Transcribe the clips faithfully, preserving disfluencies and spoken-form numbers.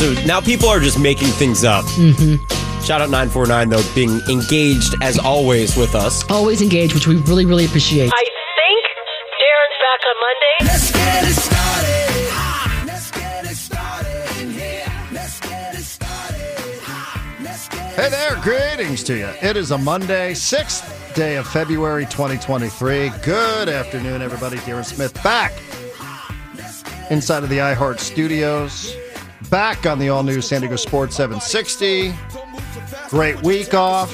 So now people are just making things up. Mm-hmm. Shout out nine four nine, though, being engaged as always with us. Always engaged, which we really, really appreciate. I think Darren's back on Monday. Let's get it started. Ah, let's get it started in here. Let's get it started. Ah, let's get it Hey there, greetings to you. It is a Monday, sixth day of February twenty twenty-three. Good afternoon, everybody. Darren Smith back inside of the iHeart Studios. Back on the all-new San Diego Sports seven sixty. Great week off.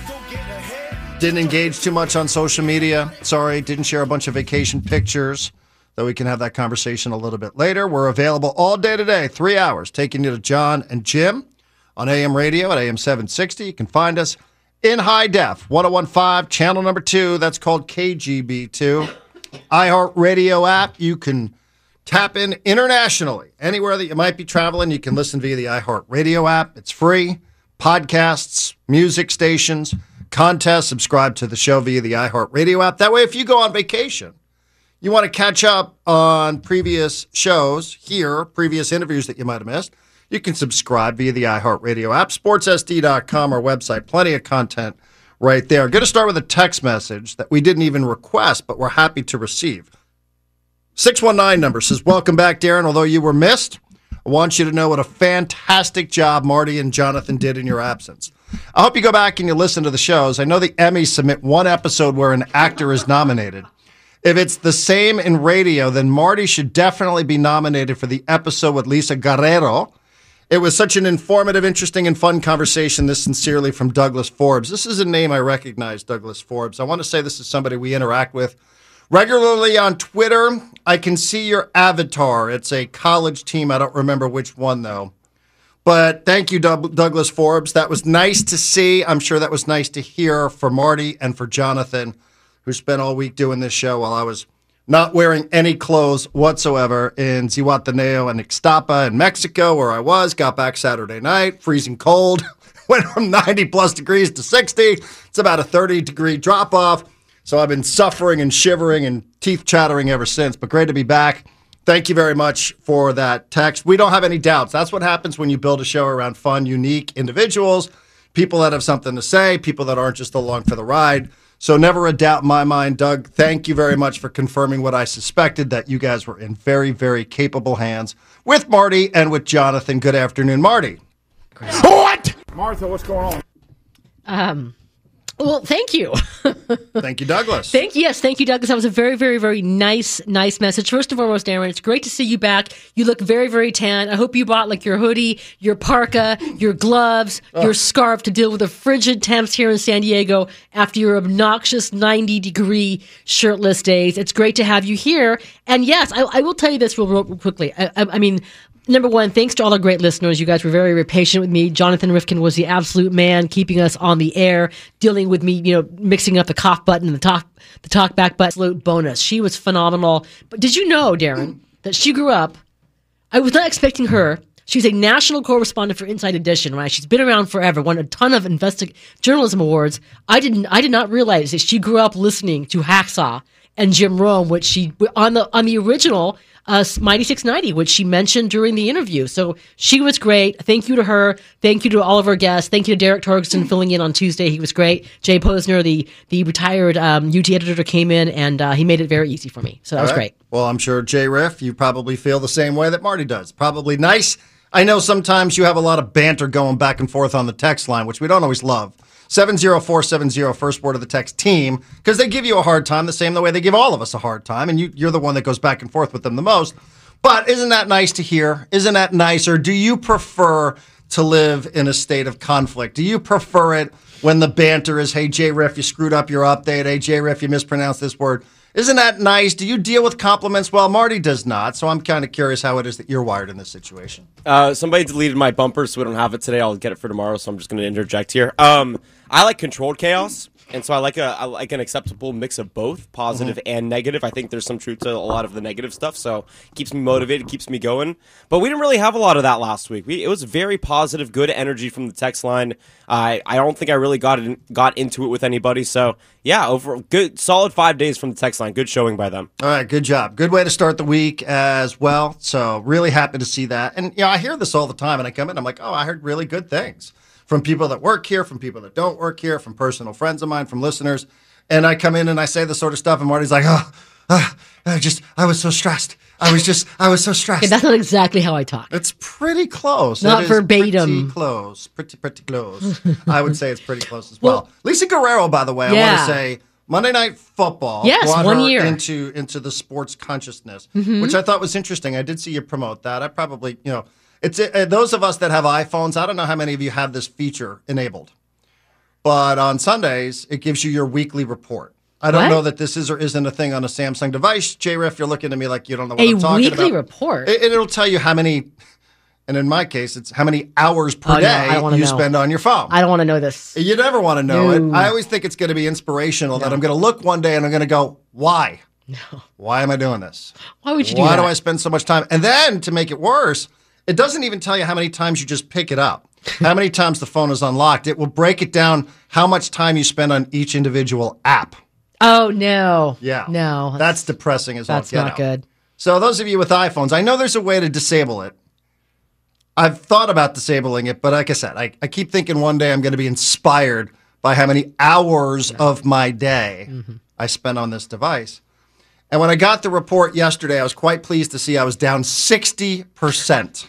Didn't engage too much on social media. Sorry, didn't share a bunch of vacation pictures, though we can have that conversation a little bit later. We're available all day today, three hours, taking you to John and Jim on A M radio at A M seven sixty. You can find us in high def, ten fifteen, channel number two. That's called K G B two. iHeart Radio app. You can tap in internationally. Anywhere that you might be traveling, you can listen via the iHeart Radio app. It's free. Podcasts, music stations, contests. Subscribe to the show via the iHeart Radio app. That way, if you go on vacation, you want to catch up on previous shows here, previous interviews that you might have missed, you can subscribe via the iHeart Radio app, sports S D dot com, our website. Plenty of content right there. Going to start with a text message that we didn't even request, but we're happy to receive. six one nine number says, welcome back, Darren. Although you were missed, I want you to know what a fantastic job Marty and Jonathan did in your absence. I hope you go back and you listen to the shows. I know the Emmys submit one episode where an actor is nominated. If it's the same in radio, then Marty should definitely be nominated for the episode with Lisa Guerrero. It was such an informative, interesting, and fun conversation. This sincerely from Douglas Forbes. This is a name I recognize, Douglas Forbes. I want to say this is somebody we interact with regularly on Twitter. I can see your avatar. It's a college team. I don't remember which one, though. But thank you, Doug- Douglas Forbes. That was nice to see. I'm sure that was nice to hear for Marty and for Jonathan, who spent all week doing this show while I was not wearing any clothes whatsoever in Zihuatanejo and Ixtapa in Mexico, where I was. Got back Saturday night, freezing cold. Went from ninety plus degrees to sixty. It's about a thirty degree drop off. So I've been suffering and shivering and teeth chattering ever since, but great to be back. Thank you very much for that text. We don't have any doubts. That's what happens when you build a show around fun, unique individuals, people that have something to say, people that aren't just along for the ride. So never a doubt in my mind. Doug, thank you very much for confirming what I suspected, that you guys were in very, very capable hands with Marty and with Jonathan. Good afternoon, Marty. What? Martha, what's going on? Um, well, thank you. Thank you, Douglas. Thank you. Yes, thank you, Douglas. That was a very, very, very nice, nice message. First and foremost, Aaron, it's great to see you back. You look very, very tan. I hope you bought like your hoodie, your parka, your gloves, oh. your scarf to deal with the frigid temps here in San Diego after your obnoxious ninety degree shirtless days. It's great to have you here. And yes, I, I will tell you this real, real quickly. I, I, I mean, number one, thanks to all our great listeners. You guys were very, very patient with me. Jonathan Rifkin was the absolute man, keeping us on the air, dealing with me, you know, mixing up the cough button and the talk, the talk back button. Absolute bonus. She was phenomenal. But did you know, Darren, that she grew up? I was not expecting her. She was a national correspondent for Inside Edition, right? She's been around forever, won a ton of investi- journalism awards. I didn't. I did not realize that she grew up listening to Hacksaw and Jim Rome, which she on the on the original uh, Mighty six ninety, which she mentioned during the interview. So she was great. Thank you to her. Thank you to all of our guests. Thank you to Derek Torgerson filling in on Tuesday. He was great. Jay Posner, the the retired um, U T editor, came in and uh, he made it very easy for me. So that all was right. great. Well, I'm sure, Jay Riff, you probably feel the same way that Marty does. Probably nice. I know sometimes you have a lot of banter going back and forth on the text line, which we don't always love. seven zero four seven zero, first word of the text, team, because they give you a hard time the same the way they give all of us a hard time, and you, you're the one that goes back and forth with them the most. But isn't that nice to hear? Isn't that nice? Or do you prefer to live in a state of conflict? Do you prefer it when the banter is, hey, J-Riff, you screwed up your update. Hey, J-Riff, you mispronounced this word. Isn't that nice? Do you deal with compliments? Well, Marty does not, so I'm kind of curious how it is that you're wired in this situation. Uh, somebody deleted my bumper, so we don't have it today. I'll get it for tomorrow, so I'm just going to interject here. Um, I like controlled chaos. And so I like a I like an acceptable mix of both, positive Mm-hmm. and negative. I think there's some truth to a lot of the negative stuff, so keeps me motivated, keeps me going. But we didn't really have a lot of that last week. We, it was very positive, good energy from the text line. I I don't think I really got in, got into it with anybody. So yeah, over good solid five days from the text line. Good showing by them. All right, good job. Good way to start the week as well. So really happy to see that. And you know, I hear this all the time, and I come in, I'm like, oh, I heard really good things from people that work here, from people that don't work here, from personal friends of mine, from listeners. And I come in and I say this sort of stuff, and Marty's like, oh, uh, I just, I was so stressed. I was just, I was so stressed. Okay, that's not exactly how I talk. It's pretty close. Not It is verbatim. Pretty close. Pretty, pretty close. I would say it's pretty close as well. Well, Lisa Guerrero, by the way, I Yeah. want to say Monday Night Football Yes, brought one her year. into into the sports consciousness, Mm-hmm. which I thought was interesting. I did see you promote that. I probably, you know, it's uh, those of us that have iPhones. I don't know how many of you have this feature enabled, but on Sundays it gives you your weekly report. I don't What? know that this is or isn't a thing on a Samsung device. J-Riff, you're looking at me like you don't know what A I'm talking weekly about. report? It, it'll tell you how many, and in my case, it's how many hours per Oh, no, I day don't wanna you know. spend on your phone. I don't want to know this. You never want to know No. it. I always think it's going to be inspirational that I'm going to look one day and I'm going to go, why? No. Why am I doing this? Why would you do Why that? do I spend so much time? And then to make it worse, it doesn't even tell you how many times you just pick it up, how many times the phone is unlocked. It will break it down how much time you spend on each individual app. Oh, no. Yeah. No. That's depressing as all That's get not out. good. So those of you with iPhones, I know there's a way to disable it. I've thought about disabling it, but like I said, I, I keep thinking one day I'm going to be inspired by how many hours of my day Mm-hmm. I spend on this device. And when I got the report yesterday, I was quite pleased to see I was down sixty percent.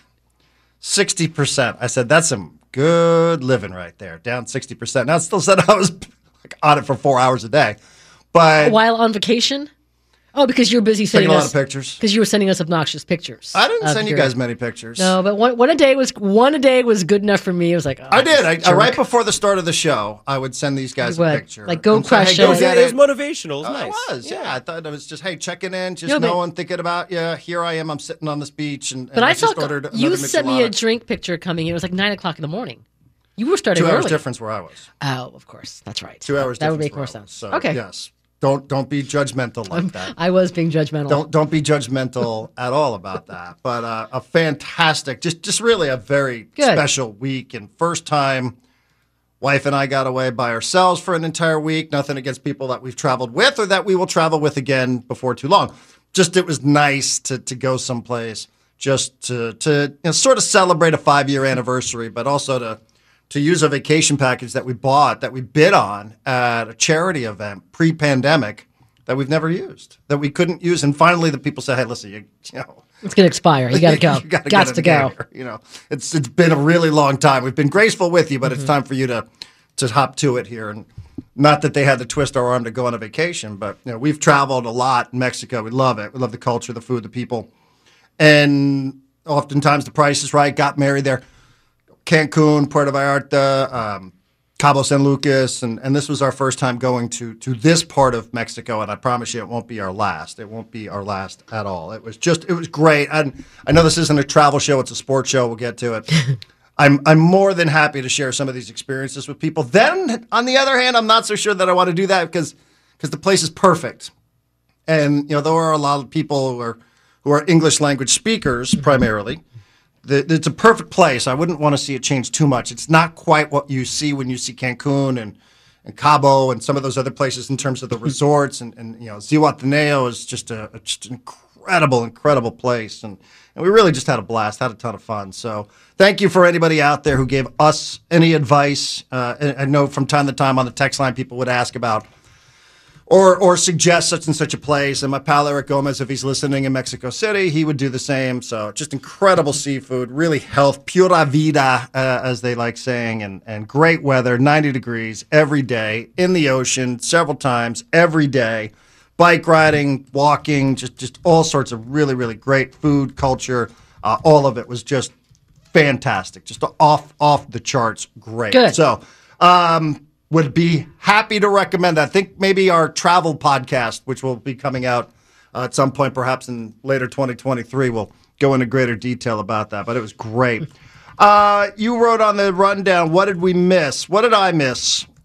sixty percent. I said, that's some good living right there. Down sixty percent. Now, it still said I was like, on it for four hours a day. But While on vacation? Oh, because you're busy taking sending a lot us of pictures. Because you were sending us obnoxious pictures. I didn't of send you your- guys many pictures. No, but one, one a day was one a day was good enough for me. It was like oh, I did. I, I, jerk. right before the start of the show, I would send these guys You a would. picture. Like, go and say, crush hey, go it. get It was it. motivational. It was Oh, nice. It was, yeah. I thought it was just, hey, checking in, just No, but- knowing, thinking about, yeah, here I am. I'm sitting on this beach, and, and But I just saw ordered you another sent me a michelada. drink picture coming. It was like nine o'clock in the morning. You were starting Two early. hours difference where I was. Oh, of course, that's right. Two hours That would difference make where more I was. sense. So, okay, yes. Don't don't be judgmental like that. I was being judgmental. Don't don't be judgmental at all about that. But uh, a fantastic, just just really a very Good. special week, and first time wife and I got away by ourselves for an entire week. Nothing against people that we've traveled with or that we will travel with again before too long. Just it was nice to to go someplace just to to you know, sort of celebrate a five year anniversary, but also to. to use a vacation package that we bought, that we bid on at a charity event pre-pandemic that we've never used, that we couldn't use. And finally the people said, hey, listen, you, you know. It's going to expire. You got to go. you gotta Got get to it go. together. You know, it's it's been a really long time. We've been graceful with you, but Mm-hmm. it's time for you to to hop to it here. And not that they had to twist our arm to go on a vacation, but you know, we've traveled a lot in Mexico. We love it. We love the culture, the food, the people. And oftentimes the price is right. Got married there. Cancun, Puerto Vallarta, um, Cabo San Lucas, and, and this was our first time going to to this part of Mexico, and I promise you it won't be our last. It won't be our last at all. It was just, it was great. And I know this isn't a travel show, it's a sports show. We'll get to it. I'm I'm more than happy to share some of these experiences with people. Then, on the other hand, I'm not so sure that I want to do that because because the place is perfect. And, you know, there are a lot of people who are, who are English language speakers primarily. The, it's a perfect place. I wouldn't want to see it change too much. It's not quite what you see when you see Cancun and, and Cabo and some of those other places in terms of the resorts. And, and you know, Zihuatanejo is just a, a just an incredible, incredible place. And, and we really just had a blast, had a ton of fun. So thank you for anybody out there who gave us any advice. Uh, and I know from time to time on the text line people would ask about Or or suggest such and such a place. And my pal Eric Gomez, if he's listening in Mexico City, he would do the same. So just incredible seafood, really health, pura vida, uh, as they like saying, and, and great weather, ninety degrees every day, in the ocean several times every day, bike riding, walking, just, just all sorts of really, really great food, culture. Uh, all of it was just fantastic, just off off the charts great. Good. So, um, would be happy to recommend that. I think maybe our travel podcast, which will be coming out uh, at some point, perhaps in later twenty twenty-three, will go into greater detail about that. But it was great. Uh, you wrote on the rundown, what did we miss? What did I miss?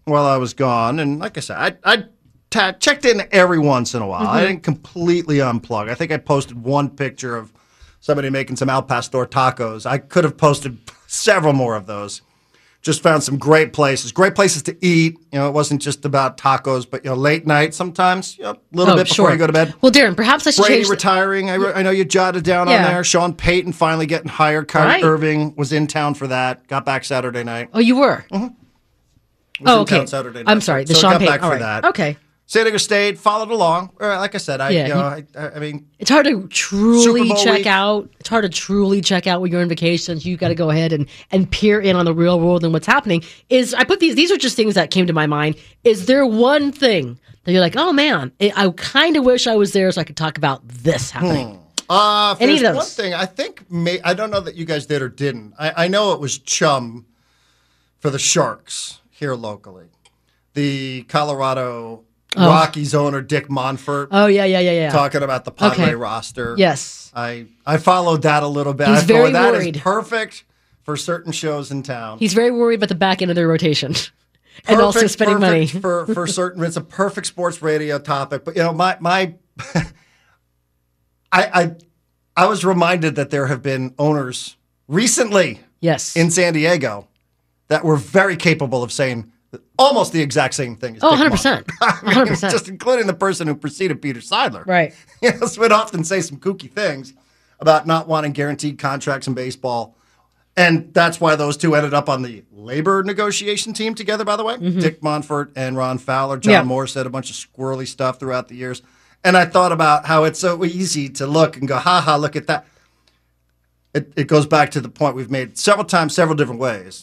while I was gone, and like I said, I, I ta- checked in every once in a while. Mm-hmm. I didn't completely unplug. I think I posted one picture of somebody making some Al Pastor tacos. I could have posted several more of those. Just found some great places, great places to eat. You know, it wasn't just about tacos, but, you know, late night sometimes, you know, a little Oh, bit before sure. you go to bed. Well, Darren, perhaps I should Brady change. retiring. I, re- I know you jotted down Yeah. on there. Sean Payton finally getting hired. Kyrie Right. Irving was in town for that. Got back Saturday night. Oh, you were. Was Oh, in okay. town Saturday night. I'm sorry. The so Sean got Payton. back All for right. that. Okay. San Diego State followed along. Uh, Like I said, I, Yeah, you know, I, I I mean, It's hard to truly Super Bowl check week. out. It's hard to truly check out when you're on vacations. You got to go ahead and, and peer in on the real world and what's happening. Is I put these, these are just things that came to my mind. Is there one thing that you're like, oh man, I, I kind of wish I was there so I could talk about this happening? uh, if Any of there's those? one thing I think, may, I don't know that you guys did or didn't. I, I know it was chum for the Sharks here locally. The Colorado Rockies owner, Dick Monfort, Oh yeah, yeah, yeah, yeah. talking about the Padre Okay. roster. Yes. I, I followed that a little bit. He's I thought very that is worried. perfect for certain shows in town. He's very worried about the back end of their rotation. And also Perfect- spending money. perfect for for certain. It's a perfect sports radio topic. But you know, my my, I I I was reminded that there have been owners recently Yes. in San Diego that were very capable of saying almost the exact same thing. As Oh, Dick one hundred percent. Monfort. I mean, one hundred percent. Just including the person who preceded Peter Seidler. Right. You know, so would often say some kooky things about not wanting guaranteed contracts in baseball. And that's why those two ended up on the labor negotiation team together, by the way. Dick Monfort and Ron Fowler. John Yeah. Moore said a bunch of squirrely stuff throughout the years. And I thought about how it's so easy to look and go, ha ha, look at that. It, it goes back to the point we've made several times, several different ways.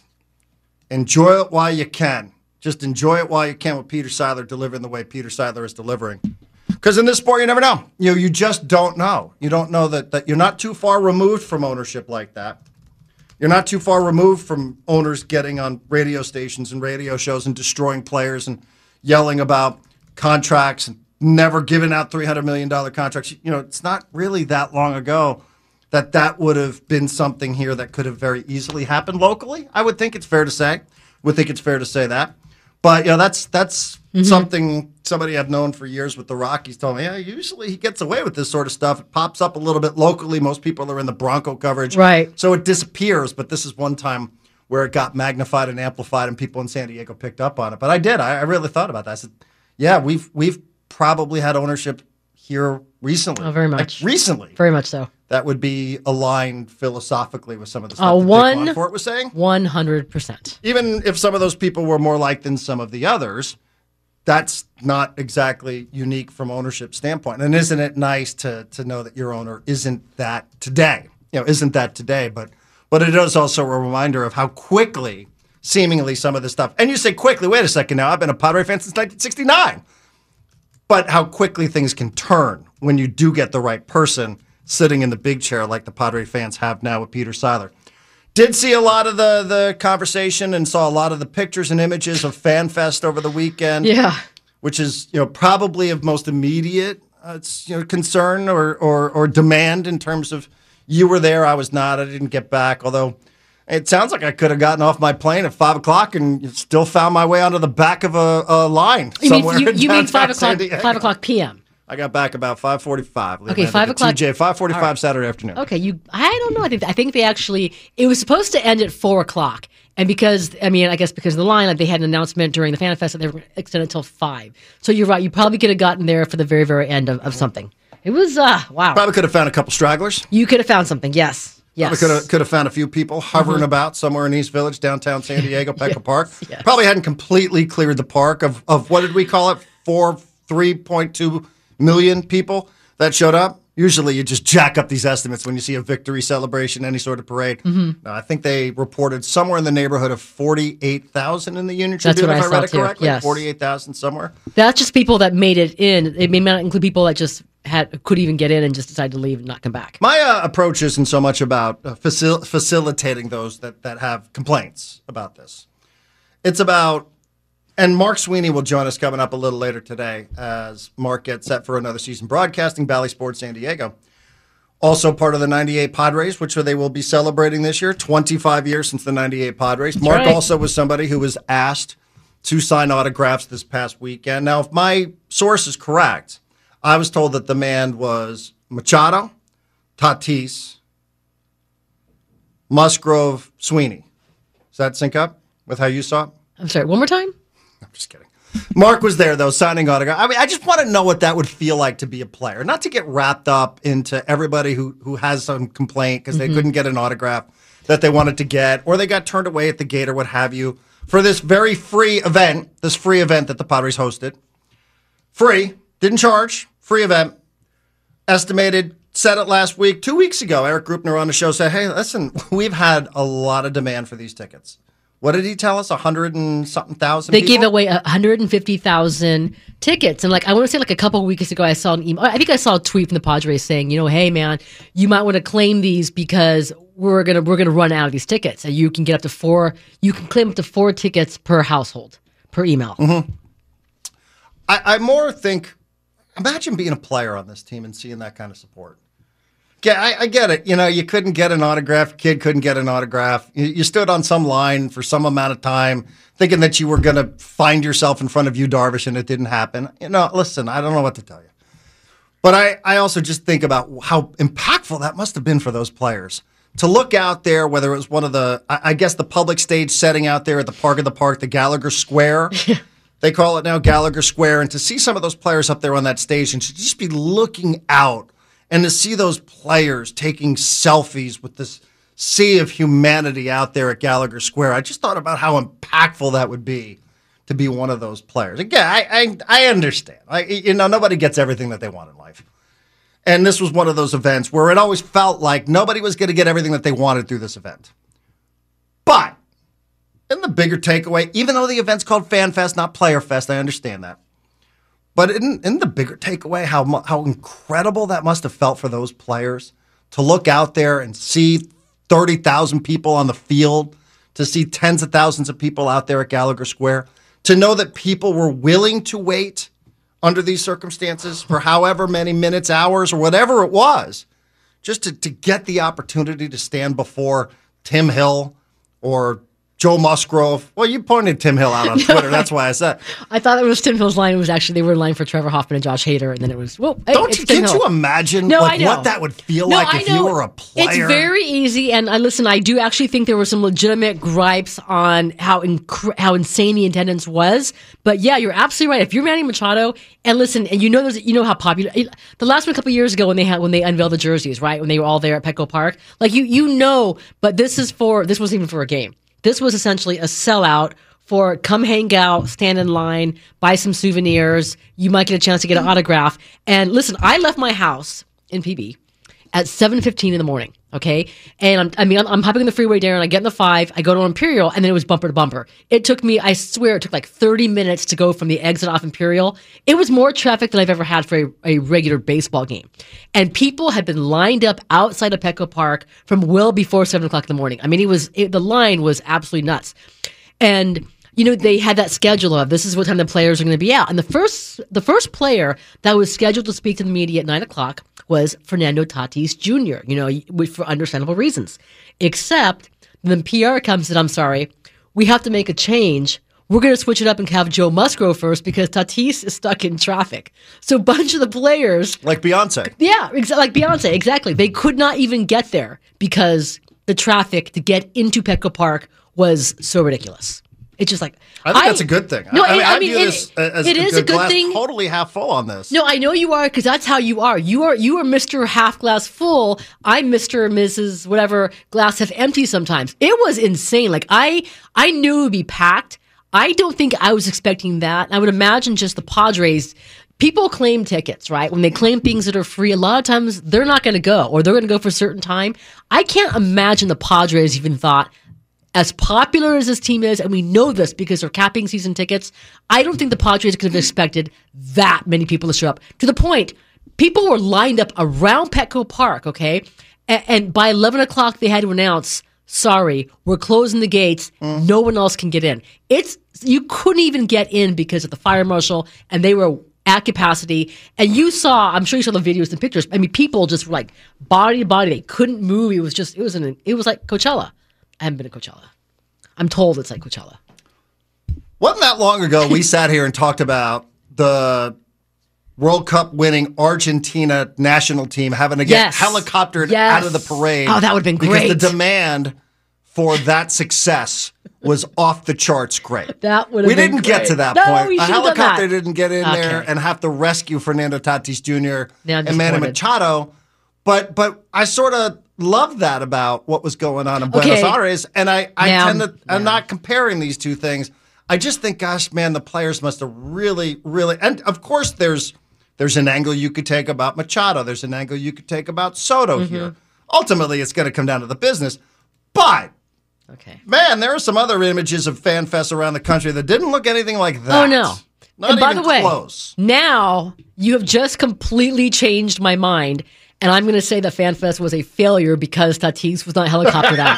Enjoy it while you can. Just enjoy it while you can with Peter Seidler delivering the way Peter Seidler is delivering. Because in this sport, you never know. You know, you just don't know. You don't know that, that you're not too far removed from ownership like that. You're not too far removed from owners getting on radio stations and radio shows and destroying players and yelling about contracts and never giving out three hundred million dollars contracts. You know, it's not really that long ago that that would have been something here that could have very easily happened locally. I would think it's fair to say. Would think it's fair to say that. But, you know, that's that's Mm-hmm. something somebody I've known for years with the Rockies told me, yeah, usually he gets away with this sort of stuff. It pops up a little bit locally. Most people are in the Bronco coverage. Right. So it disappears, but this is one time where it got magnified and amplified and people in San Diego picked up on it. But I did. I, I really thought about that. I said, yeah, we've we've probably had ownership here recently. Oh, very much. Like, recently. Very much so. That would be aligned philosophically with some of the Uh, stuff that one- Dick Monfort was saying. one hundred percent. Even if some of those people were more liked than some of the others, that's not exactly unique from ownership standpoint. And isn't it nice to to know that your owner isn't that today? You know, isn't that today? But but it is also a reminder of how quickly, seemingly, some of this stuff. And you say quickly. Wait a second. Now I've been a Padre fan since nineteen sixty-nine. But how quickly things can turn when you do get the right person sitting in the big chair like the Padre fans have now with Peter Seidler. Did see a lot of the the conversation and saw a lot of the pictures and images of FanFest over the weekend. Yeah. Which is, you know, probably of most immediate uh, it's, you know, concern or, or or demand in terms of you were there, I was not, I didn't get back. Although it sounds like I could have gotten off my plane at five o'clock and still found my way onto the back of a, a line You somewhere. mean you, in you mean downtown five San o'clock Diego. five o'clock p m. I got back about five forty-five. Okay, five o'clock- T J, five forty-five All right. Saturday afternoon. Okay, you. I don't know. I think I think they actually. It was supposed to end at four o'clock, and because I mean, I guess because of the line, like they had an announcement during the FanFest that they were going to extend it until five. So you're right. You probably could have gotten there for the very, very end of, of something. It was uh wow. Probably could have found a couple stragglers. You could have found something. Yes. Yes. Probably could have could have found a few people hovering about somewhere in East Village, downtown San Diego, Petco Park. yes. Probably hadn't completely cleared the park of, of what did we call it? Four, three point two million people that showed up. Usually, you just jack up these estimates when you see a victory celebration, any sort of parade. Mm-hmm. Uh, I think they reported somewhere in the neighborhood of forty-eight thousand in the Union That's Tribune, what if I I read saw it too, correctly. yes. forty-eight thousand somewhere. That's just people that made it in. It may not include people that just had could even get in and just decided to leave and not come back. My uh, approach isn't so much about uh, facil- facilitating those that, that have complaints about this. It's about, and Mark Sweeney will join us coming up a little later today as Mark gets set for another season broadcasting, Bally Sports San Diego. Also part of the ninety-eight Padres, which they will be celebrating this year, twenty-five years since the ninety-eight Padres. Mark right. also was somebody who was asked to sign autographs this past weekend. Now, if my source is correct, I was told that the man was Machado, Tatis, Musgrove, Sweeney. Does that sync up with how you saw it? I'm sorry, one more time? I'm just kidding. Mark was there, though, signing autograph. I mean, I just want to know what that would feel like to be a player. Not to get wrapped up into everybody who, who has some complaint because they mm-hmm. couldn't get an autograph that they wanted to get, or they got turned away at the gate or what have you, for this very free event, this free event that the Padres hosted. Free, didn't charge, free event. Estimated, said it last week, two weeks ago, Eric Grupner on the show said, hey, listen, we've had a lot of demand for these tickets. What did he tell us? A hundred and something thousand They people? gave away one hundred fifty thousand tickets. And like, I want to say like a couple of weeks ago, I saw an email. I think I saw a tweet from the Padres saying, you know, hey man, you might want to claim these because we're going to, we're going to run out of these tickets. And you can get up to four, you can claim up to four tickets per household, per email. Mm-hmm. I, I more think, imagine being a player on this team and seeing that kind of support. Yeah, I, I get it. You know, you couldn't get an autograph. Kid couldn't get an autograph. You, you stood on some line for some amount of time thinking that you were going to find yourself in front of Yu Darvish, and it didn't happen. You know, listen, I don't know what to tell you. But I, I also just think about how impactful that must have been for those players. To look out there, whether it was one of the, I, I guess the public stage setting out there at the Park of the Park, the Gallagher Square. They call it now Gallagher Square. And to see some of those players up there on that stage and to just be looking out and to see those players taking selfies with this sea of humanity out there at Gallagher Square, I just thought about how impactful that would be to be one of those players. Again, I I, I understand. I, you know, nobody gets everything that they want in life. And this was one of those events where it always felt like nobody was going to get everything that they wanted through this event. But in the bigger takeaway, even though the event's called Fan Fest, not Player Fest, I understand that. But in, in the bigger takeaway, how how incredible that must have felt for those players to look out there and see thirty thousand people on the field, to see tens of thousands of people out there at Gallagher Square, to know that people were willing to wait under these circumstances for however many minutes, hours, or whatever it was, just to, to get the opportunity to stand before Tim Hill or Joe Musgrove. Well, you pointed Tim Hill out on Twitter. That's why I said. I thought it was Tim Hill's line. It was actually, they were in line for Trevor Hoffman and Josh Hader. And then it was, whoa, hey, Don't it's you, Tim can't Hill. you imagine No, like, I know. what that would feel No, like I if know. you were a player? It's very easy. And I listen, I do actually think there were some legitimate gripes on how inc- how insane the attendance was. But yeah, you're absolutely right. If you're Manny Machado, and listen, and you know there's, you know how popular the last one a couple of years ago when they had when they unveiled the jerseys, right? When they were all there at Petco Park. Like you you know, but this is for this wasn't even for a game. This was essentially a sellout for come hang out, stand in line, buy some souvenirs. You might get a chance to get an autograph. And listen, I left my house in P B at seven fifteen in the morning, okay? And I'm, I mean, I'm, I'm hopping on the freeway, Darren. I get in the five, I go to Imperial, and then it was bumper to bumper. It took me, I swear, it took like thirty minutes to go from the exit off Imperial. It was more traffic than I've ever had for a, a regular baseball game. And people had been lined up outside of Petco Park from well before seven o'clock in the morning. I mean, it was it, the line was absolutely nuts. And you know, they had that schedule of this is what time the players are going to be out. And the first the first player that was scheduled to speak to the media at nine o'clock was Fernando Tatis Junior, you know, for understandable reasons. Except then P R comes and I'm sorry, we have to make a change. We're going to switch it up and have Joe Musgrove first because Tatis is stuck in traffic. So a bunch of the players. Like Beyonce. Yeah, exa- like Beyonce, exactly. They could not even get there because the traffic to get into Petco Park was so ridiculous. It's just like I think I, that's a good thing. No, I, I mean, I, I mean view it, this as it a is good a good glass, thing. Totally half full on this. No, I know you are because that's how you are. You are you are Mister Half Glass Full. I'm Mister or Missus whatever glass half empty. Sometimes it was insane. Like I I knew it would be packed. I don't think I was expecting that. I would imagine just the Padres. People claim tickets, right? When they claim things that are free, a lot of times they're not going to go or they're going to go for a certain time. I can't imagine the Padres even thought, as popular as this team is, and we know this because they're capping season tickets, I don't think the Padres could have expected that many people to show up. To the point, people were lined up around Petco Park, okay? And, and by eleven o'clock, they had to announce, sorry, we're closing the gates. Mm. No one else can get in. It's you couldn't even get in because of the fire marshal, and they were at capacity. And you saw, I'm sure you saw the videos and pictures. I mean, people just were like body to body. They couldn't move. It was just, it was an, it was like Coachella. I haven't been to Coachella. I'm told it's like Coachella. Wasn't that long ago we sat here and talked about the World Cup winning Argentina national team having to get Yes. helicoptered Yes. out of the parade. Oh, that would've been Because great. the demand for that success was off the charts great. That would've We been didn't get great. to that No, point. we A should've done helicopter that. didn't get in there Okay. and have to rescue Fernando Tatis Junior Now I'm and Manny disappointed. Machado. But but I sort of loved that about what was going on in Buenos Okay. Aires. And I, I Now- tend to, I'm not comparing these two things. I just think, gosh, man, the players must have really, really, and of course there's there's an angle you could take about Machado. There's an angle you could take about Soto Mm-hmm. here. Ultimately, it's going to come down to the business. But, Okay. man, there are some other images of fan fests around the country that didn't look anything like that. Oh, no. Not and by even the way, close. now you have just completely changed my mind, and I'm going to say that FanFest was a failure because Tatis was not helicoptered out.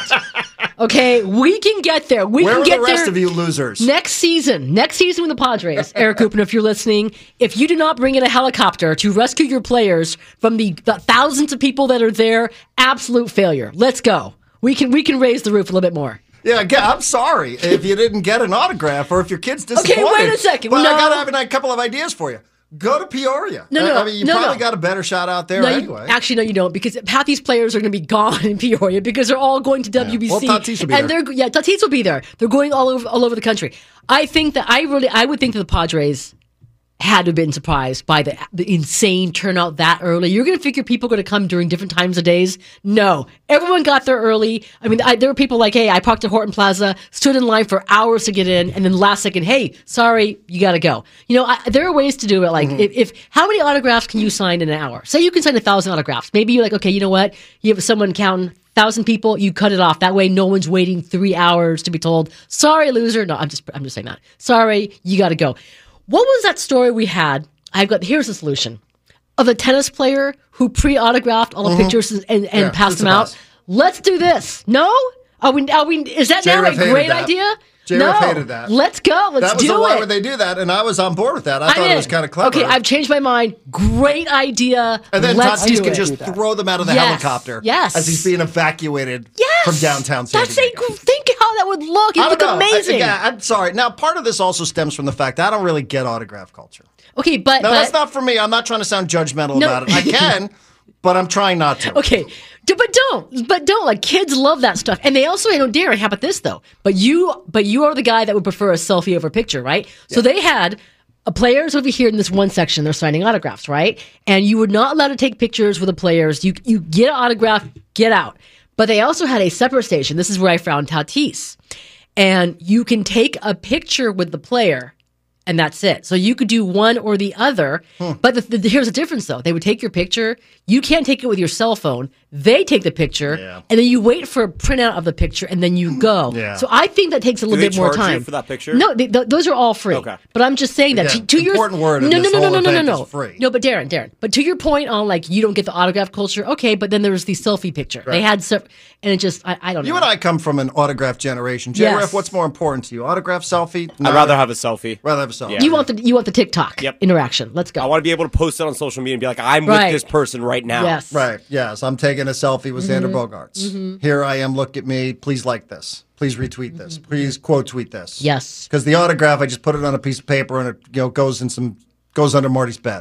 Okay, we can get there. We Where can are get the rest there of you losers? next season. Next season with the Padres, Eric Cooper, if you're listening, if you do not bring in a helicopter to rescue your players from the, the thousands of people that are there, absolute failure. Let's go. We can we can raise the roof a little bit more. Yeah, again, I'm sorry if you didn't get an autograph or if your kid's disappointed. wait a second. But No. I got to have a couple of ideas for you. Go to Peoria. No, no, I mean, you no, probably no. got a better shot out there No, you- anyway. actually, no, you don't, because half these players are going to be gone in Peoria because they're all going to W B C. Well, Tatis will be and there. they're yeah, Tatis will be there. They're going all over all over the country. I think that I really, I would think that the Padres had to have been surprised by the, the insane turnout that early. You're going to figure people are going to come during different times of days. No, everyone got there early. I mean, I, there were people like, hey, I parked at Horton Plaza, stood in line for hours to get in, and then last second, hey, sorry, you got to go. You know, I, there are ways to do it. Like, Mm-hmm. if, if how many autographs can you sign in an hour? Say you can sign a thousand autographs. Maybe you're like, okay, you know what? You have someone counting thousand people, you cut it off. That way, no one's waiting three hours to be told, sorry, loser. No, I'm just, I'm just saying that. Sorry, you got to go. What was that story we had? I've got, here's the solution, of a tennis player who pre-autographed all the pictures and, and Yeah, passed it's them a out. mess. Let's do this. No? Are we, are we, is that now a J-Ref hated great that. idea? J-Ref no. hated that. Let's go. Let's that was do the why it. would they do that, and I was on board with that. I I'm thought it in. was kind of clever. Okay, I've changed my mind. Great idea. and then Let's Tatis do could it. just throw them out of the Yes. helicopter Yes. as he's being evacuated Yes. from downtown San That's a, Diego. gr- think how that would look. It I would don't look know. amazing. I, yeah, I'm sorry. Now, part of this also stems from the fact that I don't really get autograph culture. Okay, but, No, but that's not for me. I'm not trying to sound judgmental No. about it. I can, but I'm trying not to. Okay, D- but don't, but don't. Like kids love that stuff, and they also, you know, Darren. How about this though? But you, but you are the guy that would prefer a selfie over a picture, right? So they had a players over here in this one section. They're signing autographs, right? And you were not allowed to take pictures with the players. You you get an autograph, get out. But they also had a separate station. This is where I found Tatis, and you can take a picture with the player. And that's it. So you could do one or the other. But the, the, here's the difference, though. They would take your picture. You can't take it with your cell phone. They take the picture, Yeah. and then you wait for a printout of the picture, and then you go. Yeah. So I think that takes a little they bit more charge you time for that picture? No, they, th- those are all free. Okay. But I'm just saying that Again, to, to your important word in No, no, this no, no, whole no, no, no, event no. is free. No, but Darren, Darren. But to your point on like you don't get the autograph culture. Okay, but then there was the selfie picture. They had some, and it just I, I don't know. You and I come from an autograph generation. J-Ref, Yes. what's more important to you? Autograph, selfie? I'd rather have a selfie. rather have a selfie. Yeah. You want the you want the TikTok Yep. interaction. Let's go. I want to be able to post it on social media and be like, I'm Right. with this person right now. Yes. Right. Yes. I'm taking a selfie with Mm-hmm. Xander Bogaerts. Here I am. Look at me. Please like this. Please retweet this. Please quote tweet this. Mm-hmm. Yes. Because the autograph, I just put it on a piece of paper and it you know goes in some goes under Marty's bed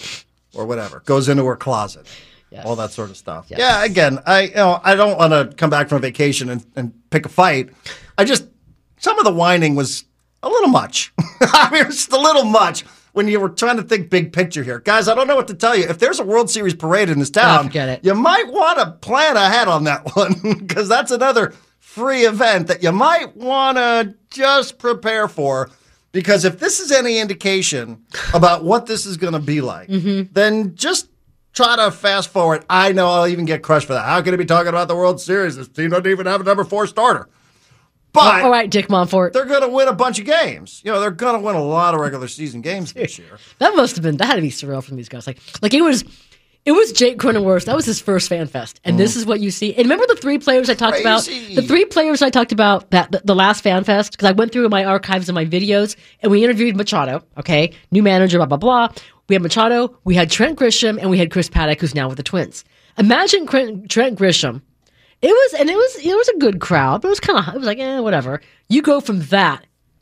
or whatever. Goes into her closet. Yes. All that sort of stuff. Yes. Yeah. Again, I you know I don't want to come back from vacation and, and pick a fight. I just some of the whining was a little much. I mean, it was just a little much. When you were trying to think big picture here. Guys, I don't know what to tell you. If there's a World Series parade in this town, forget it. you might want to plan ahead on that one because that's another free event that you might want to just prepare for. Because if this is any indication about what this is going to be like, Mm-hmm. then just try to fast forward. I know I'll even get crushed for that. How can it be talking about the World Series? This team doesn't even have a number four starter. But All right, Dick Monfort. they're going to win a bunch of games. You know, they're going to win a lot of regular season games this year. That must have been that had to be surreal from these guys. Like like it was it was Jake Cronenworth. That was his first fan fest. And this is what you see. And remember the three players I talked Crazy. about? The three players I talked about that the, the last fan fest, because I went through my archives and my videos and we interviewed Machado, okay? New manager, blah, blah, blah. We had Machado, we had Trent Grisham, and we had Chris Paddock, who's now with the Twins. Imagine Trent, Trent Grisham. It was, and it was, it was a good crowd, but it was kind of, it was like, eh, whatever. You go from that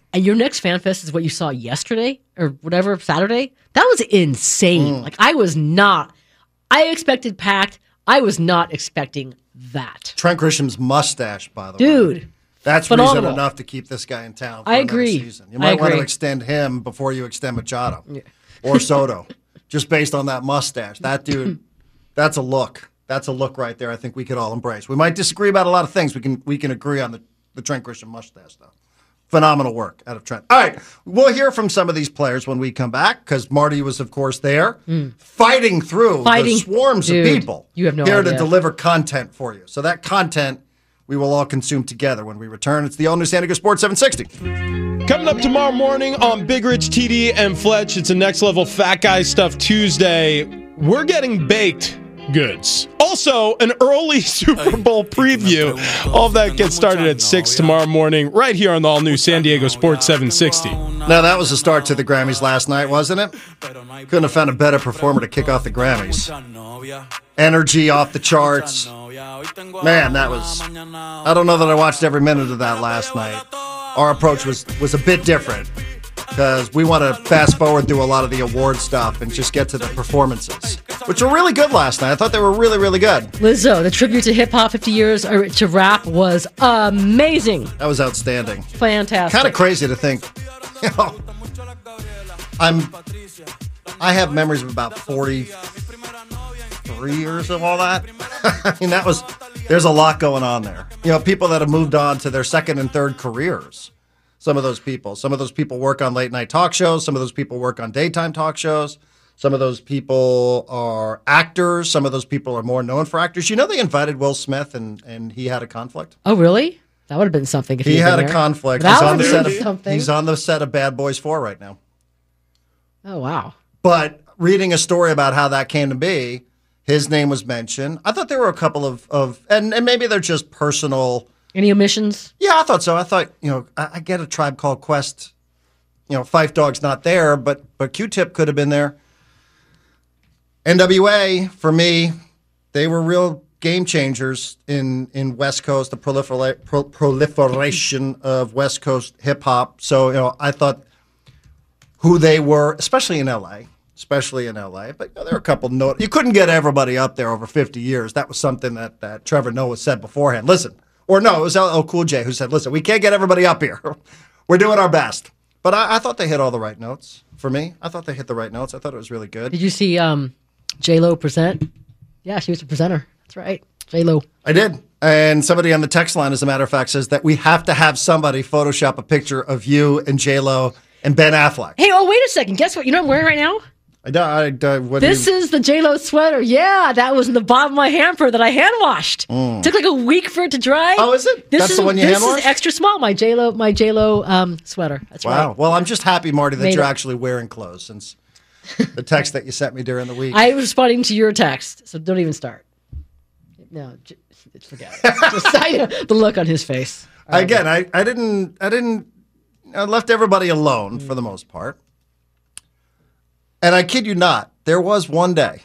and your next fan fest is what you saw yesterday or whatever, Saturday, that was insane. Mm. Like, I was not, I expected packed. I was not expecting that. Trent Grisham's mustache, by the way. Dude. That's phenomenal. reason enough to keep this guy in town for I another agree. season. You I might want to agree. extend him before you extend Machado or Soto, just based on that mustache. That dude, that's a look. That's a look right there I think we could all embrace. We might disagree about a lot of things. We can we can agree on the, the Trent Grisham mustache, though. Phenomenal work out of Trent. All right, we'll hear from some of these players when we come back because Marty was, of course, there fighting through Fighting. the swarms Dude, of people you have no here to idea. deliver content for you. So that content we will all consume together when we return. It's the all-new San Diego Sports seven sixty. Coming up tomorrow morning on Big Rich, T D, and Fletch, it's a Next Level Fat Guy Stuff Tuesday. We're getting baked goods. Also, an early Super Bowl preview. All of that gets started at six tomorrow morning, right here on the all-new San Diego Sports seven sixty. Now, that was the start to the Grammys last night, wasn't it? Couldn't have found a better performer to kick off the Grammys. Energy off the charts. Man, that was... I don't know that I watched every minute of that last night. Our approach was, was a bit different because we want to fast forward through a lot of the award stuff and just get to the performances, which were really good last night. I thought they were really, really good. Lizzo, the tribute to hip hop fifty years or to rap was amazing. That was outstanding. Fantastic. Kind of crazy to think, you know, I'm, I have memories of about forty-three years of all that. I mean, that was, there's a lot going on there. You know, people that have moved on to their second and third careers. Some of those people. Some of those people work on late night talk shows. Some of those people work on daytime talk shows. Some of those people are actors. Some of those people are more known for actors. You know, they invited Will Smith and, and he had a conflict. Oh, really? That would have been something if He he had a been there. conflict. That He's on, would the have set been of, something. he's on the set of Bad Boys four right now. Oh, wow. But reading a story about how that came to be, his name was mentioned. I thought there were a couple of, of and, and maybe they're just personal. Any omissions? Yeah, I thought so. I thought, you know, I, I get a Tribe Called Quest. You know, Phife Dawg's not there, but but Q-Tip could have been there. N W A, for me, they were real game changers in, in West Coast, the prolifera- pro- proliferation of West Coast hip-hop. So, you know, I thought who they were, especially in L A, especially in L A. But you know, there are a couple note. You couldn't get everybody up there over fifty years. That was something that, that Trevor Noah said beforehand. Listen, or no, it was L L Cool J who said, listen, we can't get everybody up here. We're doing our best. But I, I thought they hit all the right notes for me. I thought they hit the right notes. I thought it was really good. Did you see um, J-Lo present? Yeah, she was a presenter. That's right. J-Lo. I did. And somebody on the text line, as a matter of fact, says that we have to have somebody Photoshop a picture of you and J-Lo and Ben Affleck. Hey, oh, wait a second. Guess what? You know what I'm wearing right now? I, don't- I, I, what do This you- is the J-Lo sweater. Yeah, that was in the bottom of my hamper that I hand washed. Took like a week for it to dry. Oh, is it? This That's is, the one you this hand washed? is extra small. My J-Lo, my J-Lo um, sweater. That's Wow. right. Well, I'm just happy, Marty, that Made you're it. actually wearing clothes since the text that you sent me during the week. I was responding to your text, so don't even start. No, j- forget it. Just I know the look on his face. Again, I, I didn't, I didn't, I left everybody alone for the most part. And I kid you not, there was one day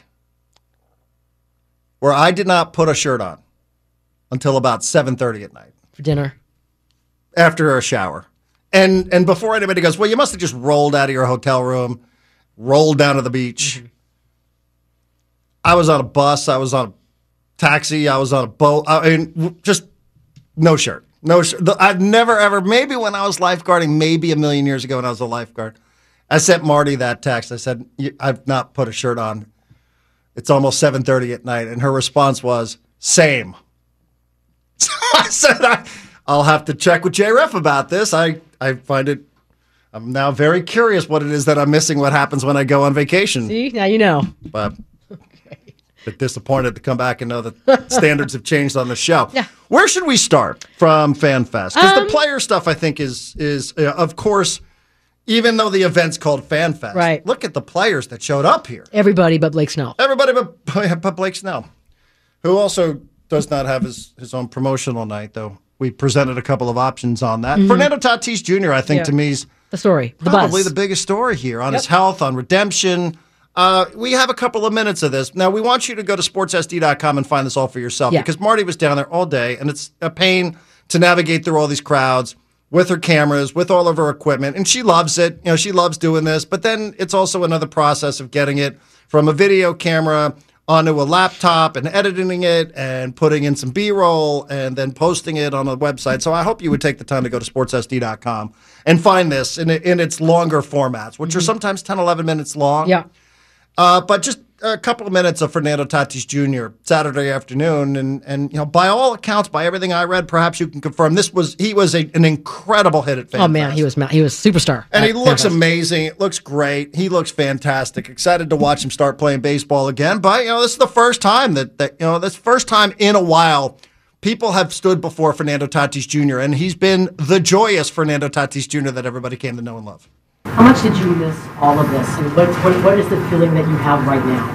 where I did not put a shirt on until about seven thirty at night For dinner. after a shower. And and before anybody goes, well, you must have just rolled out of your hotel room, rolled down to the beach. Mm-hmm. I was on a bus. I was on a taxi. I was on a boat. I mean, just no shirt. No shirt. I've never, ever, maybe when I was lifeguarding, maybe a million years ago when I was a lifeguard, I sent Marty that text. I said, I've not put a shirt on. It's almost seven thirty at night. And her response was, same. So I said, I, I'll have to check with J R F about this. I, I find it, I'm now very curious what it is that I'm missing, what happens when I go on vacation. See, now you know. But a bit disappointed to come back and know that standards have changed on the show. Yeah. Where should we start from FanFest? Because Um, the player stuff, I think, is, is uh, of course, even though the event's called FanFest, Right. look at the players that showed up here. Everybody but Blake Snell. Everybody but, but Blake Snell, who also does not have his, his own promotional night, though. We presented a couple of options on that. Fernando Tatis Junior, I think, Yeah. to me, is The story. The probably buzz. the biggest story here on his Yep. health, on redemption. Uh, we have a couple of minutes of this. Now, we want you to go to sports s d dot com and find this all for yourself Yeah. because Marty was down there all day, and it's a pain to navigate through all these crowds with her cameras, with all of her equipment, and she loves it. You know, she loves doing this, but then it's also another process of getting it from a video camera onto a laptop and editing it and putting in some B-roll and then posting it on a website. So I hope you would take the time to go to sports s d dot com and find this in, in its longer formats, which are sometimes ten, eleven minutes long. Yeah. Uh, but just a couple of minutes of Fernando Tatis Junior Saturday afternoon, and and you know, by all accounts, by everything I read, perhaps you can confirm this was he was a, an incredible hit at FanFest. Oh man, he was ma- he was superstar. And he at looks FanFest. amazing. It looks great. He looks fantastic. Excited to watch him start playing baseball again. But you know, this is the first time that, that you know, this first time in a while people have stood before Fernando Tatis Junior, and he's been the joyous Fernando Tatis Junior that everybody came to know and love. How much did you miss all of this? And what, what, what is the feeling that you have right now?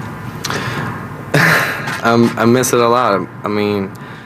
um, I miss it a lot. I mean,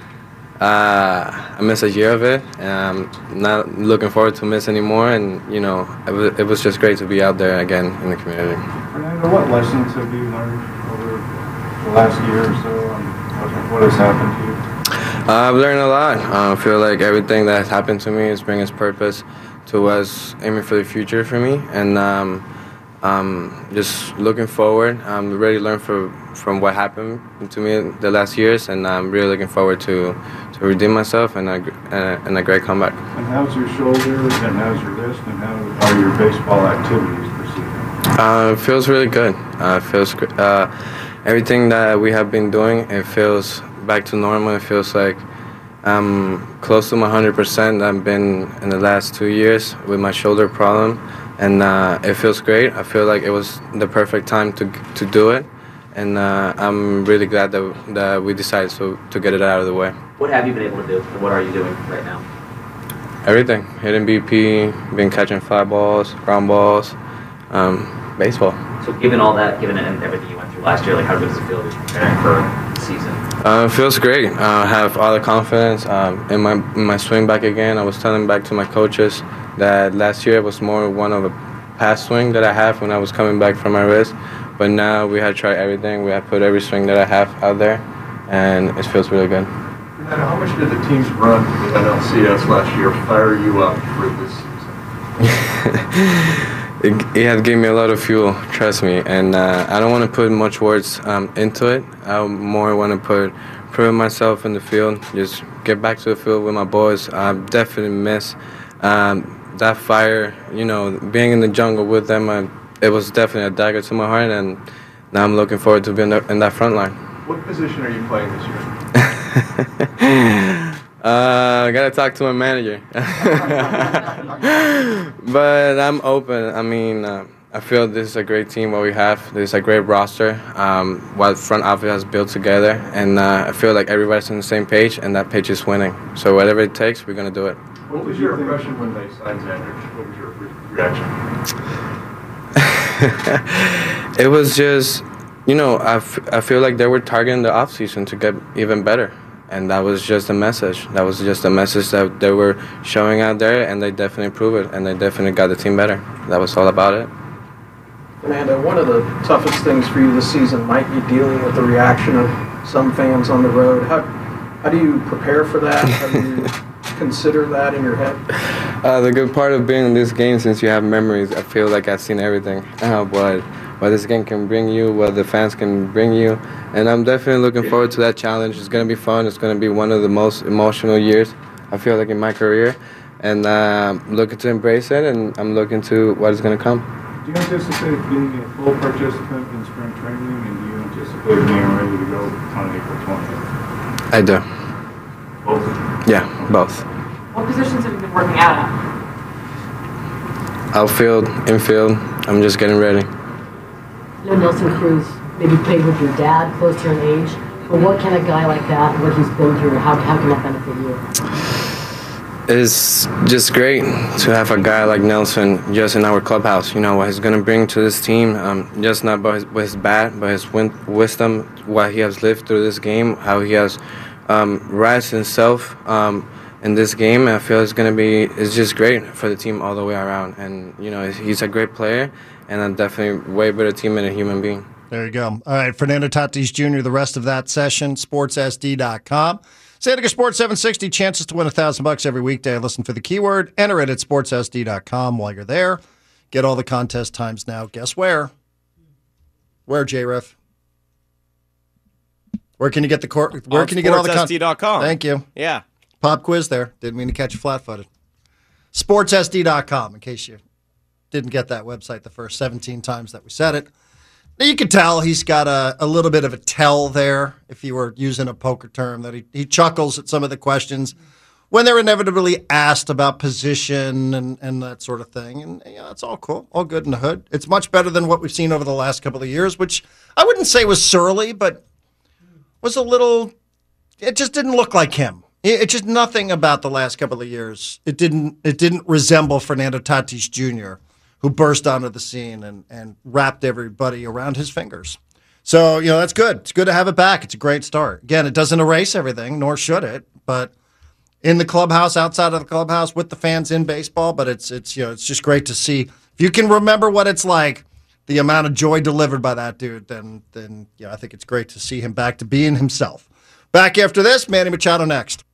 uh, I miss a year of it, and I'm not looking forward to miss anymore. And, you know, it was, it was just great to be out there again in the community. Fernando, what lessons have you learned over the last year or so? And what, what has happened to you? Uh, I've learned a lot. Uh, I feel like everything that has happened to me is bringing its purpose to us aiming for the future for me, and um, um, just looking forward. I'm ready to learn from from what happened to me the last years, and I'm really looking forward to to redeem myself and a and a great comeback. And how's your shoulder? And how's your wrist? And how are your baseball activities proceeding? Uh, it feels really good. Uh, it feels uh, everything that we have been doing. It feels back to normal. It feels like I'm close to my one hundred percent that I've been in the last two years with my shoulder problem, and uh, it feels great. I feel like it was the perfect time to to do it, and uh, I'm really glad that that we decided to, to get it out of the way. What have you been able to do, and what are you doing right now? Everything. Hitting B P, been catching fly balls, ground balls, um, baseball. So given all that, given everything you went through last year, like how good does it feel to be preparing for the season? Uh, it feels great. Uh, I have all the confidence um, in my in my swing back again. I was telling back to my coaches that last year was more one of a past swing that I have when I was coming back from my wrist. But now we had tried everything. We have put every swing that I have out there, and it feels really good. Fernando, how much did the team's run to the N L C S last year fire you up for this season? It, it has given me a lot of fuel, trust me, and uh, I don't want to put much words um, into it. I more want to put prove myself in the field, just get back to the field with my boys. I definitely miss um, that fire, you know, being in the jungle with them. I, it was definitely a dagger to my heart, and now I'm looking forward to being in that front line. What position are you playing this year? Uh, I gotta talk to my manager. But I'm open. I mean, uh, I feel this is a great team. What we have, this is a great roster. Um, what front office has built together, and uh, I feel like everybody's on the same page, and that page is winning. So whatever it takes, we're gonna do it. What was your impression when they signed Xander? What was your reaction? It was just, you know, I, f- I feel like they were targeting the offseason to get even better. And that was just a message. That was just a message that they were showing out there, and they definitely proved it, and they definitely got the team better. That was all about it. Fernando, one of the toughest things for you this season might be dealing with the reaction of some fans on the road. How, how do you prepare for that? How do you consider that in your head? Uh, the good part of being in this game, since you have memories, I feel like I've seen everything. Uh, what, what this game can bring you, what the fans can bring you. And I'm definitely looking forward to that challenge. It's going to be fun. It's going to be one of the most emotional years, I feel like, in my career. And uh, I'm looking to embrace it, and I'm looking to what is going to come. Do you anticipate being a full participant in spring training, and do you anticipate being ready to go on April twentieth? I do. Both? Yeah, both. What positions have you been working out at? Outfield, infield, I'm just getting ready. I know Nelson Cruz maybe played with your dad, close to your age, but what can a guy like that, what he's been through, how, how can that benefit you? It's just great to have a guy like Nelson just in our clubhouse. You know, what he's going to bring to this team, um, just not by his, his bat, but his win- wisdom, what he has lived through this game, how he has um, raised himself um, in this game. I feel it's going to be, it's just great for the team all the way around. And, you know, he's a great player, and a definitely way better team and a human being. There you go. All right, Fernando Tatis Junior, the rest of that session, sports s d dot com. Sandiger Sports seven sixty, chances to win a thousand bucks every weekday. Listen for the keyword. Enter it at sports s d dot com while you're there. Get all the contest times now. Guess where? Where, J-Riff? Where can you get the cor- Where On can you get all the sports s d dot com. Thank you. Yeah. Pop quiz there. Didn't mean to catch you flat-footed. sports s d dot com, in case you didn't get that website the first seventeen times that we said it. Now, you can tell he's got a, a little bit of a tell there, if you were using a poker term, that he, he chuckles at some of the questions when they're inevitably asked about position and, and that sort of thing. And yeah, it's all cool, all good in the hood. It's much better than what we've seen over the last couple of years, which I wouldn't say was surly, but was a little, it just didn't look like him. It, it just nothing about the last couple of years. It didn't, it didn't resemble Fernando Tatis Junior, who burst onto the scene and, and wrapped everybody around his fingers. So, you know, that's good. It's good to have it back. It's a great start. Again, it doesn't erase everything, nor should it, but in the clubhouse, outside of the clubhouse, with the fans in baseball, but it's, it's you know, it's just great to see. If you can remember what it's like, the amount of joy delivered by that dude, then, then yeah, I think it's great to see him back to being himself. Back after this, Manny Machado next.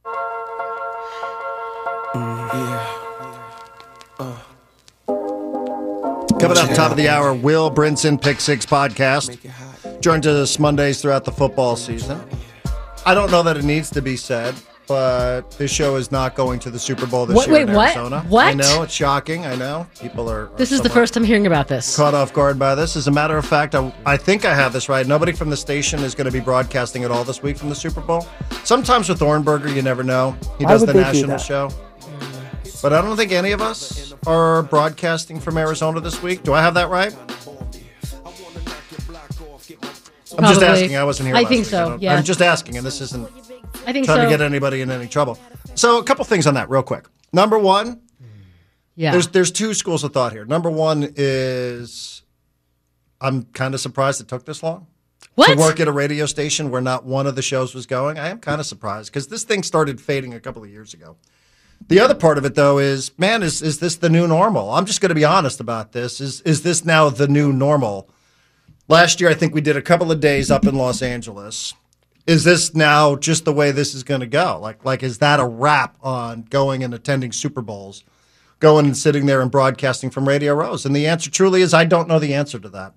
Mm, yeah. Uh. Coming up top of the hour, Will Brinson Pick Six podcast. Joined us Mondays throughout the football season. I don't know that it needs to be said, but this show is not going to the Super Bowl this What- year wait, in what? Arizona. What? I know, it's shocking. I know. People are, are This is the somewhat first I'm hearing about this. caught off guard by this. As a matter of fact, I, I think I have this right. Nobody from the station is going to be broadcasting at all this week from the Super Bowl. Sometimes with Thornberger, you never know. He Why does would the they do national that? show. But I don't think any of us are broadcasting from Arizona this week. Do I have that right? I'm just Probably. asking. I wasn't here I last think week. so, don't- yeah. I'm just asking, and this isn't I think trying so. to get anybody in any trouble. So a couple things on that real quick. Number one, Yeah. there's there's two schools of thought here. Number one is I'm kind of surprised it took this long. What? To work at a radio station where not one of the shows was going. I am kind of surprised because this thing started fading a couple of years ago. The other part of it, though, is, man, is is this the new normal? I'm just going to be honest about this. Is is this now the new normal? Last year, I think we did a couple of days up in Los Angeles. Is this now just the way this is going to go? Like, like, is that a wrap on going and attending Super Bowls, going and sitting there and broadcasting from Radio Row? And the answer truly is I don't know the answer to that.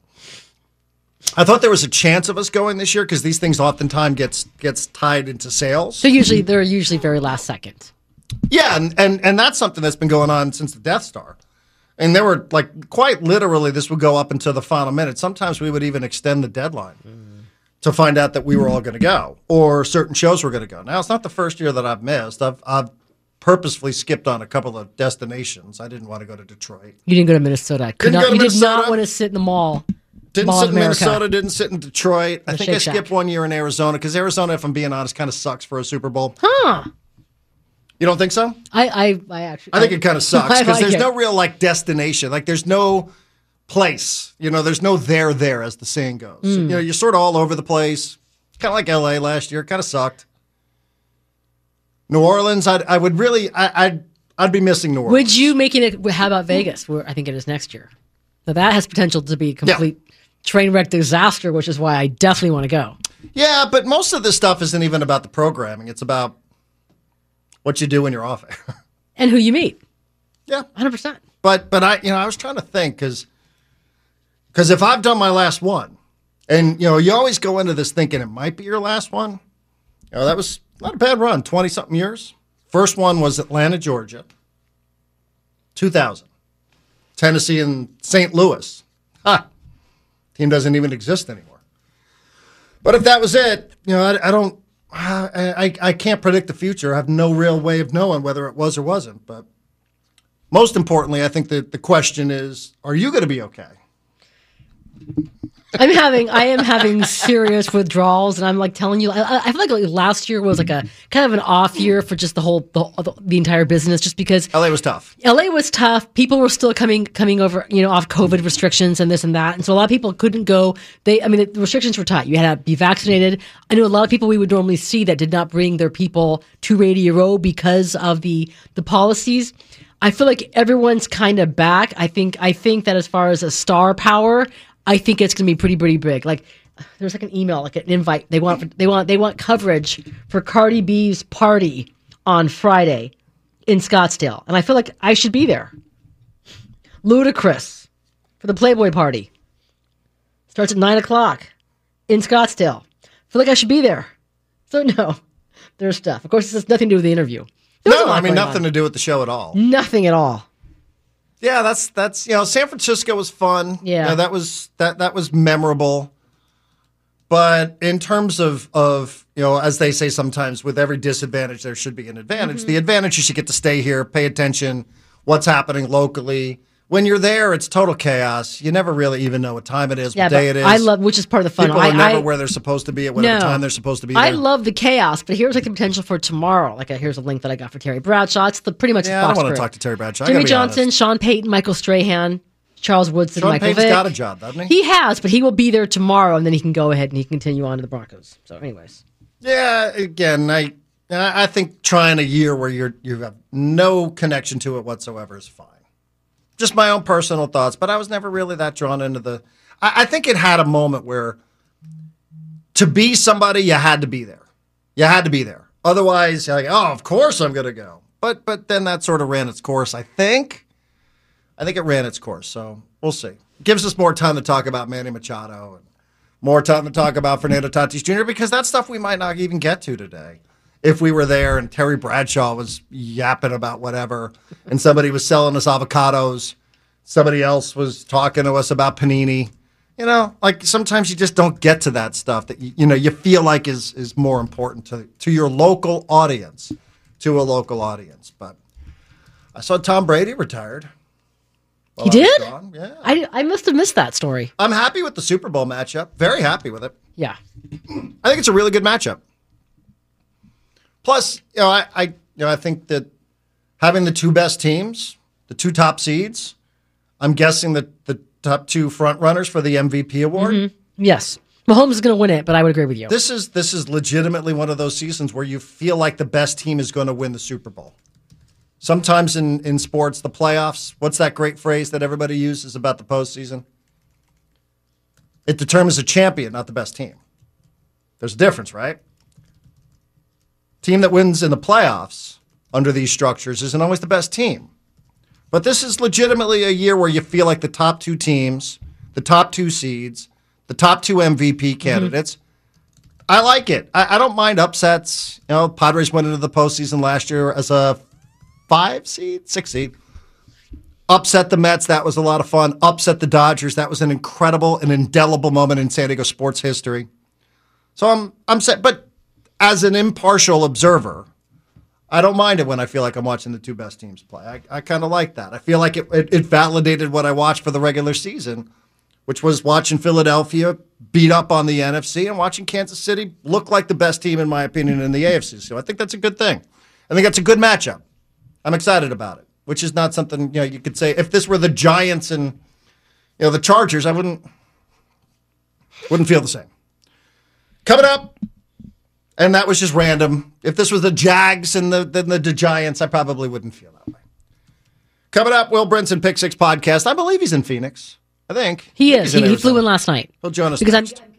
I thought there was a chance of us going this year because these things oftentimes gets gets tied into sales. So usually they're usually very last second. Yeah, and, and and that's something that's been going on since the Death Star. And there were, like, quite literally, this would go up until the final minute. Sometimes we would even extend the deadline mm. to find out that we were all going to go or certain shows were going to go. Now, it's not the first year that I've missed. I've I've purposefully skipped on a couple of destinations. I didn't want to go to Detroit. You didn't go to Minnesota. Could Didn't not, go to you did Minnesota. not want to sit in the mall. Didn't Mall sit of in America. Minnesota, didn't sit in Detroit. I The think Shake I Shack. skipped one year in Arizona because Arizona, if I'm being honest, kind of sucks for a Super Bowl. Huh. You don't think so? I, I, I actually. I think it kind of sucks I because like there's it. no real like destination. Like there's no place. You know, there's no there there as the saying goes. Mm. You know, you're sort of all over the place. Kind of like L A last year. Kind of sucked. New Orleans, I'd, I would really, I, I'd, I'd be missing New Orleans. Would you making it? How about Vegas? Where I think it is next year. Now that has potential to be a complete train wreck disaster, which is why I definitely want to go. Yeah, but most of this stuff isn't even about the programming. It's about what you do when you're off air. And who you meet. Yeah, one hundred percent. But but I you know I was trying to think because because if I've done my last one, and you know you always go into this thinking it might be your last one. You know that was not a bad run, twenty something years. First one was Atlanta, Georgia, two thousand. Tennessee and Saint Louis. Ah, team doesn't even exist anymore. But if that was it, you know I, I don't. I, I I can't predict the future. I have no real way of knowing whether it was or wasn't. But most importantly, I think that the question is, are you going to be okay? I'm having, I am having serious withdrawals, and I'm like telling you, I, I feel like, like last year was like a kind of an off year for just the whole, the, the entire business, just because L A was tough. L A was tough. People were still coming, coming over, you know, off COVID restrictions and this and that, and so a lot of people couldn't go. They, I mean, the restrictions were tight. You had to be vaccinated. I know a lot of people we would normally see that did not bring their people to Radio Row because of the the policies. I feel like everyone's kind of back. I think, I think that as far as a star power, I think it's going to be pretty, pretty big. Like, there's like an email, like an invite. They want they want they want coverage for Cardi B's party on Friday in Scottsdale, and I feel like I should be there. Ludacris for the Playboy party starts at nine o'clock in Scottsdale. I feel like I should be there. So no, there's stuff. Of course, this has nothing to do with the interview. There's a No, lot I mean going nothing on. to do with the show at all. Nothing at all. Yeah, that's that's you know, San Francisco was fun. Yeah. You know, that was that that was memorable. But in terms of of you know, as they say sometimes, with every disadvantage there should be an advantage. Mm-hmm. The advantage is you get to stay here, pay attention, what's happening locally. When you're there, it's total chaos. You never really even know what time it is, Yeah, what day but it is. I love, which is part of the fun. People I, are never I, where they're supposed to be at whatever No. time they're supposed to be there. I love the chaos, but here's like the potential for tomorrow. Like, a, here's a link that I got for Terry Bradshaw. It's the pretty much Yeah, the I Fox don't want to crew. talk to Terry Bradshaw. I Jimmy gotta be Johnson, honest. Sean Payton, Michael Strahan, Charles Woodson, Sean Michael Payton's Vick. got a job, doesn't he? He has, but he will be there tomorrow, and then he can go ahead and he can continue on to the Broncos. So, anyways, Yeah, again, I I think trying a year where you're you have no connection to it whatsoever is fine. Just my own personal thoughts, but I was never really that drawn into the. I, I think it had a moment where to be somebody, you had to be there. You had to be there. Otherwise, you're like, oh, of course I'm going to go. But but then that sort of ran its course. I think. I think it ran its course. So we'll see. It gives us more time to talk about Manny Machado and more time to talk about Fernando Tatis Junior because that's stuff we might not even get to today. If we were there and Terry Bradshaw was yapping about whatever and somebody was selling us avocados, somebody else was talking to us about panini, you know, like sometimes you just don't get to that stuff that, you, you know, you feel like is is more important to, to your local audience, to a local audience. But I saw Tom Brady retired. he did? Yeah. I, I must have missed that story. I'm happy with the Super Bowl matchup. Very happy with it. Yeah. I think it's a really good matchup. Plus, you know, I, I, you know, I think that having the two best teams, the two top seeds, I'm guessing that the top two front runners for the M V P award. Mm-hmm. Yes. Mahomes is going to win it, but I would agree with you. This is this is legitimately one of those seasons where you feel like the best team is going to win the Super Bowl. Sometimes in, in sports, the playoffs, what's that great phrase that everybody uses about the postseason? It determines the champion, not the best team. There's a difference, right? Team that wins in the playoffs under these structures isn't always the best team. But this is legitimately a year where you feel like the top two teams, the top two seeds, the top two M V P candidates. Mm-hmm. I like it. I, I don't mind upsets. You know, Padres went into the postseason last year as a five seed, six seed. Upset the Mets. That was a lot of fun. Upset the Dodgers. That was an incredible and indelible moment in San Diego sports history. So I'm I'm set, but as an impartial observer, I don't mind it when I feel like I'm watching the two best teams play. I, I kind of like that. I feel like it, it, it validated what I watched for the regular season, which was watching Philadelphia beat up on the N F C and watching Kansas City look like the best team, in my opinion, in the A F C. So I think that's a good thing. I think that's a good matchup. I'm excited about it, which is not something, you know, you could say if this were the Giants and, you know, the Chargers, I wouldn't wouldn't feel the same. Coming up, and that was just random. If this was the Jags and the, the, the, the Giants, I probably wouldn't feel that way. Coming up, Will Brinson Pick Six Podcast. I believe he's in Phoenix. I think. He I think is. he's in He, he flew Arizona. in last night. He'll join us because next. I'm